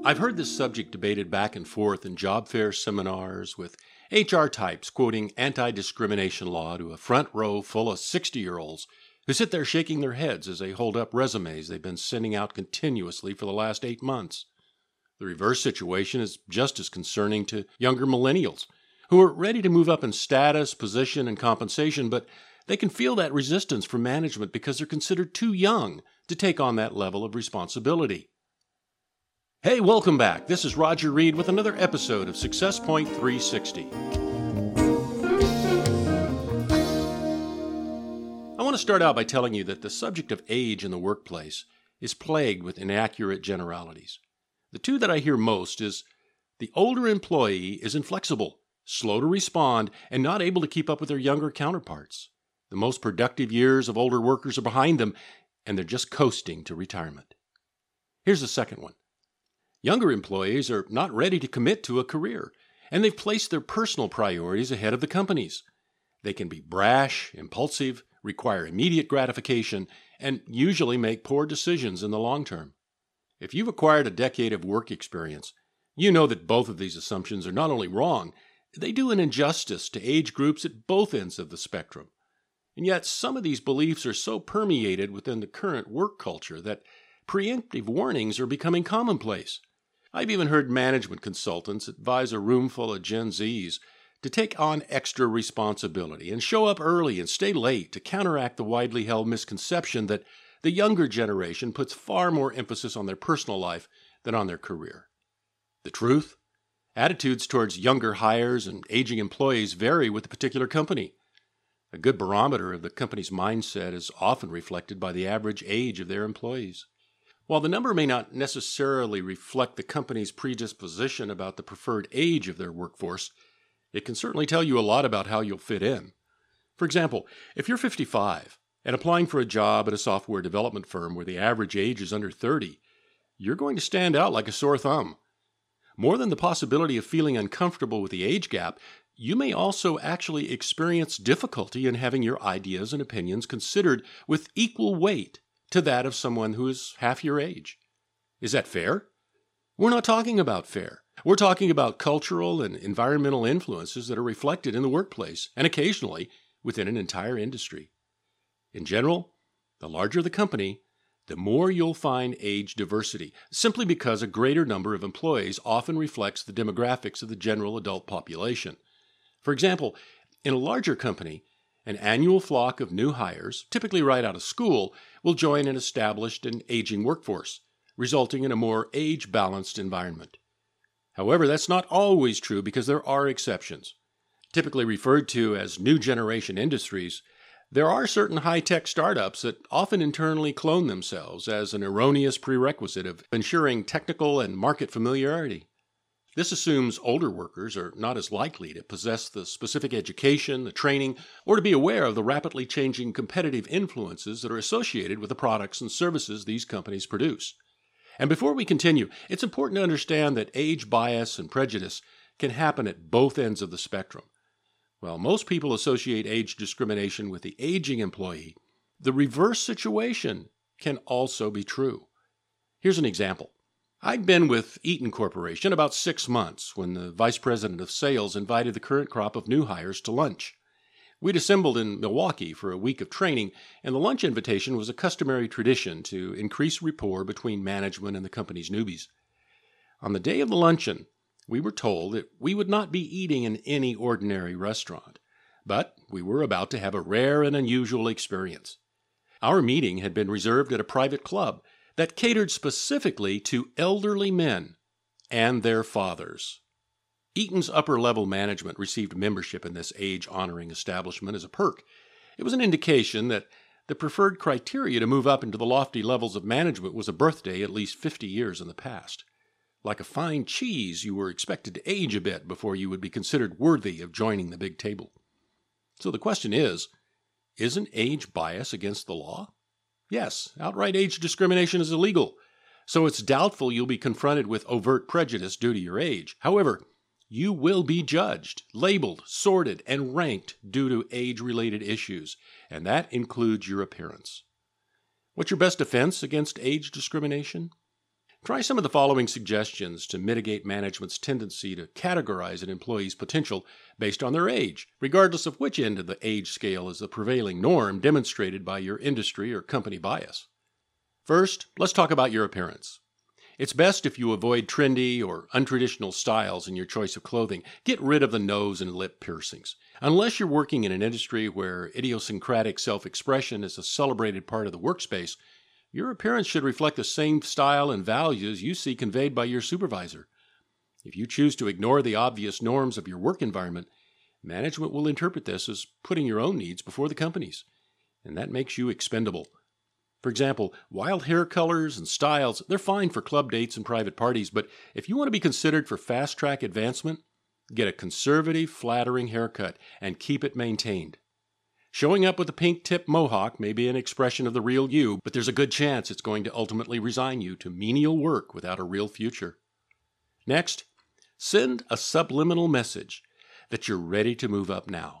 I've heard this subject debated back and forth in job fair seminars with HR types quoting anti-discrimination law to a front row full of 60-year-olds who sit there shaking their heads as they hold up resumes they've been sending out continuously for the last 8 months. The reverse situation is just as concerning to younger millennials who are ready to move up in status, position, and compensation, but they can feel that resistance from management because they're considered too young to take on that level of responsibility. Hey, welcome back. This is Roger Reed with another episode of Success Point 360. I want to start out by telling you that the subject of age in the workplace is plagued with inaccurate generalities. The two that I hear most is the older employee is inflexible, slow to respond, and not able to keep up with their younger counterparts. The most productive years of older workers are behind them, and they're just coasting to retirement. Here's the second one. Younger employees are not ready to commit to a career, and they've placed their personal priorities ahead of the company's. They can be brash, impulsive, require immediate gratification, and usually make poor decisions in the long term. If you've acquired a decade of work experience, you know that both of these assumptions are not only wrong, they do an injustice to age groups at both ends of the spectrum. And yet some of these beliefs are so permeated within the current work culture that preemptive warnings are becoming commonplace. I've even heard management consultants advise a room full of Gen Zs to take on extra responsibility and show up early and stay late to counteract the widely held misconception that the younger generation puts far more emphasis on their personal life than on their career. The truth? Attitudes towards younger hires and aging employees vary with the particular company. A good barometer of the company's mindset is often reflected by the average age of their employees. While the number may not necessarily reflect the company's predisposition about the preferred age of their workforce, it can certainly tell you a lot about how you'll fit in. For example, if you're 55 and applying for a job at a software development firm where the average age is under 30, you're going to stand out like a sore thumb. More than the possibility of feeling uncomfortable with the age gap, you may also actually experience difficulty in having your ideas and opinions considered with equal weight to that of someone who is half your age. Is that fair? We're not talking about fair. We're talking about cultural and environmental influences that are reflected in the workplace and occasionally within an entire industry. In general, the larger the company, the more you'll find age diversity, simply because a greater number of employees often reflects the demographics of the general adult population. For example, in a larger company, an annual flock of new hires, typically right out of school, will join an established and aging workforce, resulting in a more age-balanced environment. However, that's not always true because there are exceptions. Typically referred to as new generation industries, there are certain high-tech startups that often internally clone themselves as an erroneous prerequisite of ensuring technical and market familiarity. This assumes older workers are not as likely to possess the specific education, the training, or to be aware of the rapidly changing competitive influences that are associated with the products and services these companies produce. And before we continue, it's important to understand that age bias and prejudice can happen at both ends of the spectrum. While most people associate age discrimination with the aging employee, the reverse situation can also be true. Here's an example. I'd been with Eaton Corporation about 6 months when the vice president of sales invited the current crop of new hires to lunch. We'd assembled in Milwaukee for a week of training, and the lunch invitation was a customary tradition to increase rapport between management and the company's newbies. On the day of the luncheon, we were told that we would not be eating in any ordinary restaurant, but we were about to have a rare and unusual experience. Our meeting had been reserved at a private club that catered specifically to elderly men and their fathers. Eaton's upper-level management received membership in this age-honoring establishment as a perk. It was an indication that the preferred criteria to move up into the lofty levels of management was a birthday at least 50 years in the past. Like a fine cheese, you were expected to age a bit before you would be considered worthy of joining the big table. So the question is, isn't age bias against the law? Yes, outright age discrimination is illegal, so it's doubtful you'll be confronted with overt prejudice due to your age. However, you will be judged, labeled, sorted, and ranked due to age-related issues, and that includes your appearance. What's your best defense against age discrimination? Try some of the following suggestions to mitigate management's tendency to categorize an employee's potential based on their age, regardless of which end of the age scale is the prevailing norm demonstrated by your industry or company bias. First, let's talk about your appearance. It's best if you avoid trendy or untraditional styles in your choice of clothing. Get rid of the nose and lip piercings. Unless you're working in an industry where idiosyncratic self-expression is a celebrated part of the workspace, your appearance should reflect the same style and values you see conveyed by your supervisor. If you choose to ignore the obvious norms of your work environment, management will interpret this as putting your own needs before the company's, and that makes you expendable. For example, wild hair colors and styles, they're fine for club dates and private parties, but if you want to be considered for fast-track advancement, get a conservative, flattering haircut and keep it maintained. Showing up with a pink-tip mohawk may be an expression of the real you, but there's a good chance it's going to ultimately resign you to menial work without a real future. Next, send a subliminal message that you're ready to move up now.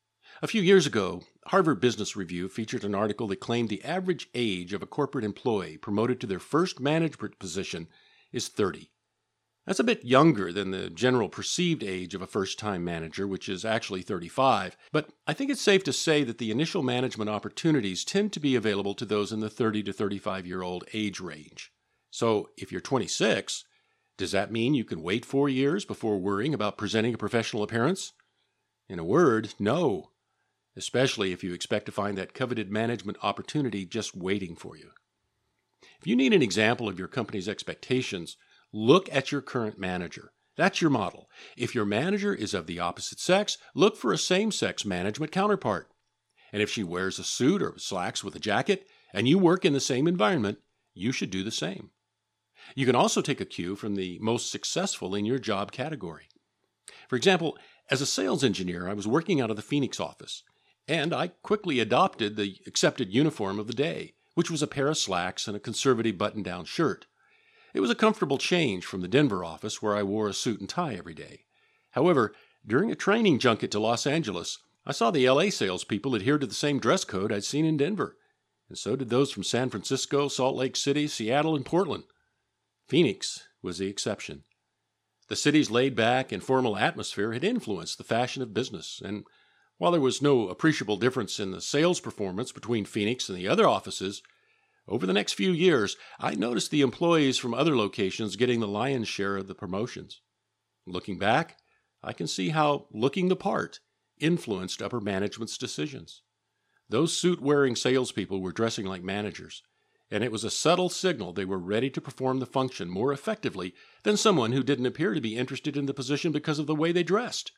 A few years ago, Harvard Business Review featured an article that claimed the average age of a corporate employee promoted to their first management position is 30. That's a bit younger than the general perceived age of a first-time manager, which is actually 35, but I think it's safe to say that the initial management opportunities tend to be available to those in the 30 to 35-year-old age range. So if you're 26, does that mean you can wait 4 years before worrying about presenting a professional appearance? In a word, no, especially if you expect to find that coveted management opportunity just waiting for you. If you need an example of your company's expectations, look at your current manager. That's your model. If your manager is of the opposite sex, look for a same-sex management counterpart. And if she wears a suit or slacks with a jacket, and you work in the same environment, you should do the same. You can also take a cue from the most successful in your job category. For example, as a sales engineer, I was working out of the Phoenix office, and I quickly adopted the accepted uniform of the day, which was a pair of slacks and a conservative button-down shirt. It was a comfortable change from the Denver office where I wore a suit and tie every day. However, during a training junket to Los Angeles, I saw the LA salespeople adhere to the same dress code I'd seen in Denver, and so did those from San Francisco, Salt Lake City, Seattle, and Portland. Phoenix was the exception. The city's laid-back, informal atmosphere had influenced the fashion of business, and while there was no appreciable difference in the sales performance between Phoenix and the other offices, over the next few years, I noticed the employees from other locations getting the lion's share of the promotions. Looking back, I can see how looking the part influenced upper management's decisions. Those suit-wearing salespeople were dressing like managers, and it was a subtle signal they were ready to perform the function more effectively than someone who didn't appear to be interested in the position because of the way they dressed.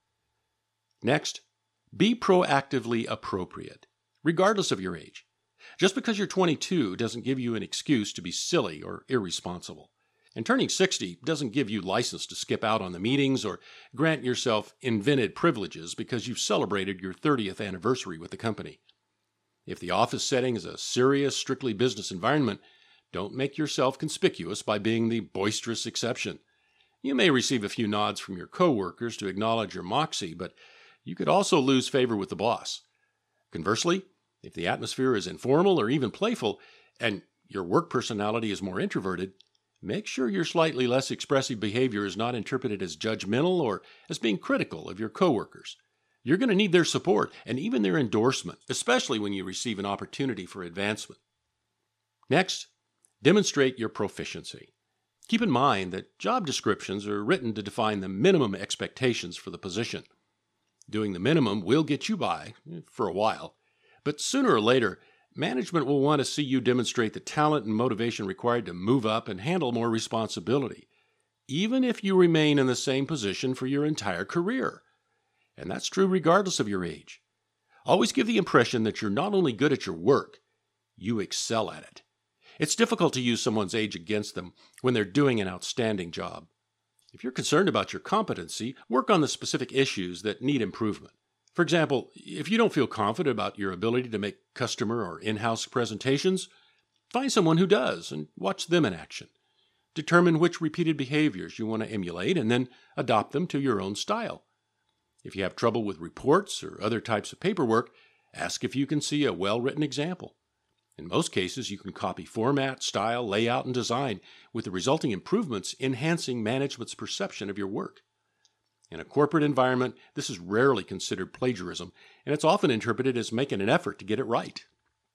Next, be proactively appropriate, regardless of your age. Just because you're 22 doesn't give you an excuse to be silly or irresponsible. And turning 60 doesn't give you license to skip out on the meetings or grant yourself invented privileges because you've celebrated your 30th anniversary with the company. If the office setting is a serious, strictly business environment, don't make yourself conspicuous by being the boisterous exception. You may receive a few nods from your coworkers to acknowledge your moxie, but you could also lose favor with the boss. Conversely, if the atmosphere is informal or even playful, and your work personality is more introverted, make sure your slightly less expressive behavior is not interpreted as judgmental or as being critical of your coworkers. You're going to need their support and even their endorsement, especially when you receive an opportunity for advancement. Next, demonstrate your proficiency. Keep in mind that job descriptions are written to define the minimum expectations for the position. Doing the minimum will get you by for a while, but sooner or later, management will want to see you demonstrate the talent and motivation required to move up and handle more responsibility, even if you remain in the same position for your entire career. And that's true regardless of your age. Always give the impression that you're not only good at your work, you excel at it. It's difficult to use someone's age against them when they're doing an outstanding job. If you're concerned about your competency, work on the specific issues that need improvement. For example, if you don't feel confident about your ability to make customer or in-house presentations, find someone who does and watch them in action. Determine which repeated behaviors you want to emulate and then adopt them to your own style. If you have trouble with reports or other types of paperwork, ask if you can see a well-written example. In most cases, you can copy format, style, layout, and design, with the resulting improvements enhancing management's perception of your work. In a corporate environment, this is rarely considered plagiarism, and it's often interpreted as making an effort to get it right.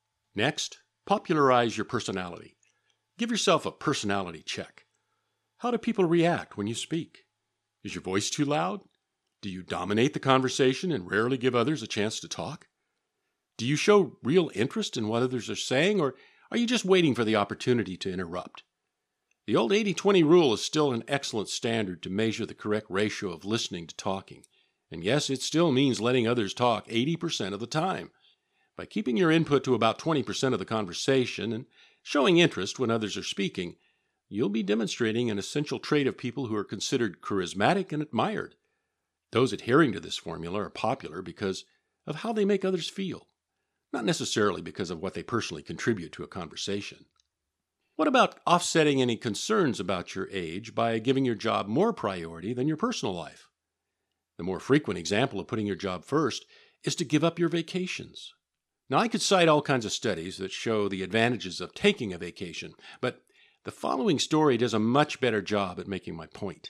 Next, popularize your personality. Give yourself a personality check. How do people react when you speak? Is your voice too loud? Do you dominate the conversation and rarely give others a chance to talk? Do you show real interest in what others are saying, or are you just waiting for the opportunity to interrupt? The old 80-20 rule is still an excellent standard to measure the correct ratio of listening to talking. And yes, it still means letting others talk 80% of the time. By keeping your input to about 20% of the conversation and showing interest when others are speaking, you'll be demonstrating an essential trait of people who are considered charismatic and admired. Those adhering to this formula are popular because of how they make others feel, not necessarily because of what they personally contribute to a conversation. What about offsetting any concerns about your age by giving your job more priority than your personal life? The more frequent example of putting your job first is to give up your vacations. Now, I could cite all kinds of studies that show the advantages of taking a vacation, but the following story does a much better job at making my point.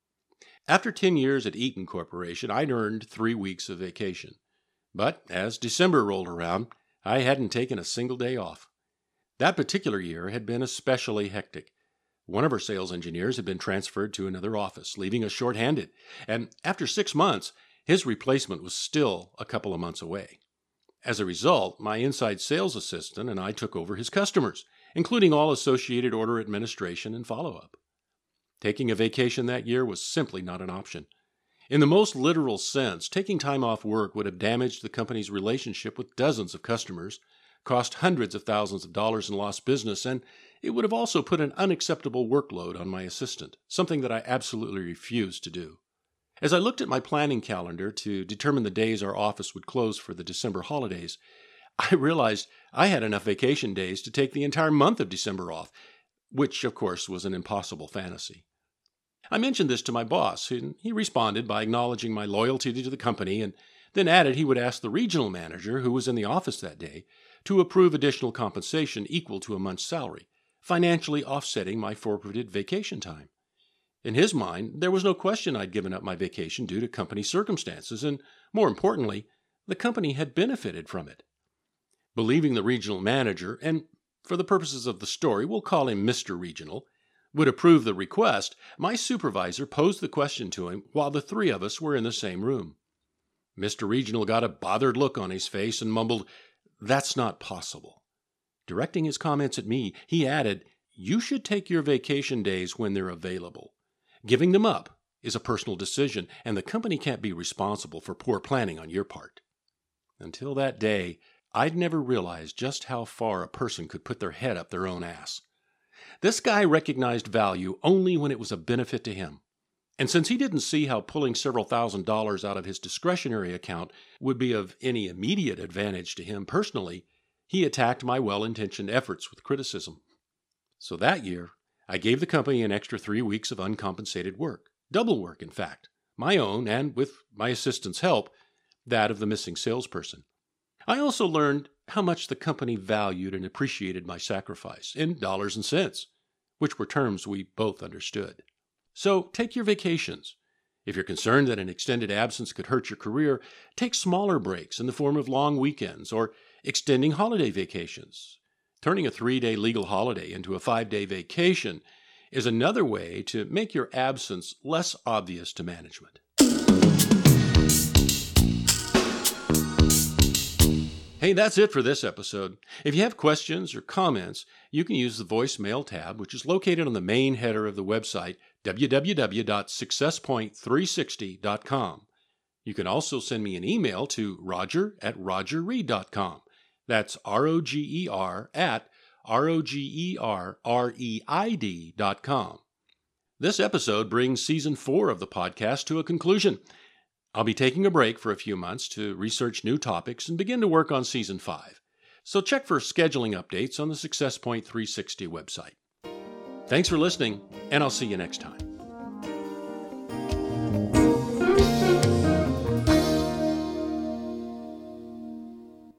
After 10 years at Eaton Corporation, I'd earned 3 weeks of vacation. But as December rolled around, I hadn't taken a single day off. That particular year had been especially hectic. One of our sales engineers had been transferred to another office, leaving us short-handed, and after 6 months, his replacement was still a couple of months away. As a result, my inside sales assistant and I took over his customers, including all associated order administration and follow-up. Taking a vacation that year was simply not an option. In the most literal sense, taking time off work would have damaged the company's relationship with dozens of customers, cost hundreds of thousands of dollars in lost business, and it would have also put an unacceptable workload on my assistant, something that I absolutely refused to do. As I looked at my planning calendar to determine the days our office would close for the December holidays, I realized I had enough vacation days to take the entire month of December off, which, of course, was an impossible fantasy. I mentioned this to my boss, and he responded by acknowledging my loyalty to the company and then added he would ask the regional manager, who was in the office that day, to approve additional compensation equal to a month's salary, financially offsetting my forfeited vacation time. In his mind, there was no question I'd given up my vacation due to company circumstances, and more importantly, the company had benefited from it. Believing the regional manager, and for the purposes of the story, we'll call him Mr. Regional, would approve the request, my supervisor posed the question to him while the three of us were in the same room. Mr. Regional got a bothered look on his face and mumbled, "That's not possible." Directing his comments at me, he added, "You should take your vacation days when they're available. Giving them up is a personal decision, and the company can't be responsible for poor planning on your part." Until that day, I'd never realized just how far a person could put their head up their own ass. This guy recognized value only when it was a benefit to him. And since he didn't see how pulling several $1,000s out of his discretionary account would be of any immediate advantage to him personally, he attacked my well-intentioned efforts with criticism. So that year, I gave the company an extra 3 weeks of uncompensated work, double work in fact, my own and, with my assistant's help, that of the missing salesperson. I also learned how much the company valued and appreciated my sacrifice, in dollars and cents, which were terms we both understood. So take your vacations. If you're concerned that an extended absence could hurt your career, take smaller breaks in the form of long weekends or extending holiday vacations. Turning a 3-day legal holiday into a 5-day vacation is another way to make your absence less obvious to management. Hey, that's it for this episode. If you have questions or comments, you can use the voicemail tab, which is located on the main header of the website, www.successpunt360.com. You can also send me an email to roger@rogerreed.com. That's roger@rogerreid.com. This episode brings Season 4 of the podcast to a conclusion. I'll be taking a break for a few months to research new topics and begin to work on Season 5. So check for scheduling updates on the Success Point 360 website. Thanks for listening, and I'll see you next time.